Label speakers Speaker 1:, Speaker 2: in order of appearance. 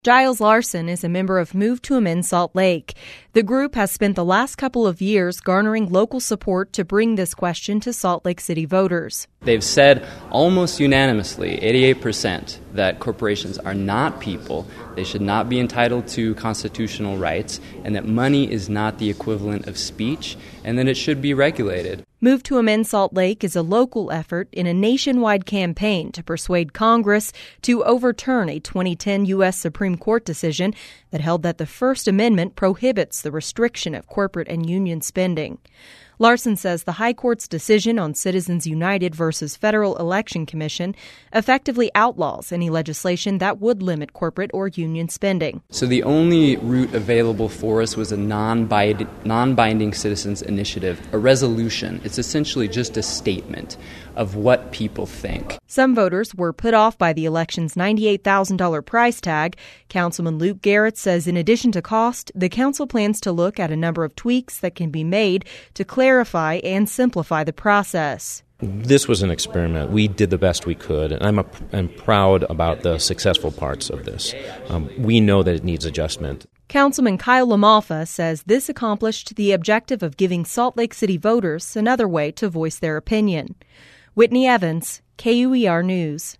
Speaker 1: Giles Larson is a member of Move to Amend Salt Lake. The group has spent the last couple of years garnering local support to bring this question to Salt Lake City voters.
Speaker 2: They've said almost unanimously, 88%, that corporations are not people, they should not be entitled to constitutional rights, and that money is not the equivalent of speech, and that it should be regulated.
Speaker 1: Move to Amend Salt Lake is a local effort in a nationwide campaign to persuade Congress to overturn a 2010 U.S. Supreme Court decision that held that the First Amendment prohibits the restriction of corporate and union spending. Larson says the High Court's decision on Citizens United versus Federal Election Commission effectively outlaws any legislation that would limit corporate or union spending.
Speaker 2: So the only route available for us was a non-binding citizens initiative, a resolution. It's essentially just a statement of what people think.
Speaker 1: Some voters were put off by the election's $98,000 price tag. Councilman Luke Garrett says in addition to cost, the council plans to look at a number of tweaks that can be made to clarify and simplify the process.
Speaker 3: This was an experiment. We did the best we could, and I'm proud about the successful parts of this. We know that it needs adjustment.
Speaker 1: Councilman Kyle LaMalfa says this accomplished the objective of giving Salt Lake City voters another way to voice their opinion. Whitney Evans, KUER News.